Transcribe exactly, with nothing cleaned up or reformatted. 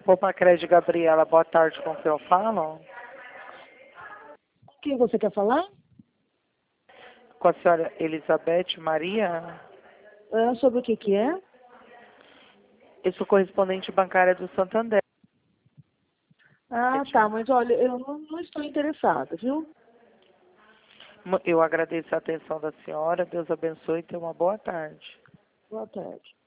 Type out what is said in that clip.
Opa, Crédito Gabriela, boa tarde, com quem eu falo? Quem você quer falar? Com a senhora Elizabeth Maria? Ah, sobre o que que é? Eu sou correspondente bancária do Santander. Ah, tá, mas olha, eu não, não estou interessada, viu? Eu agradeço a atenção da senhora, Deus abençoe e tenha uma boa tarde. Boa tarde.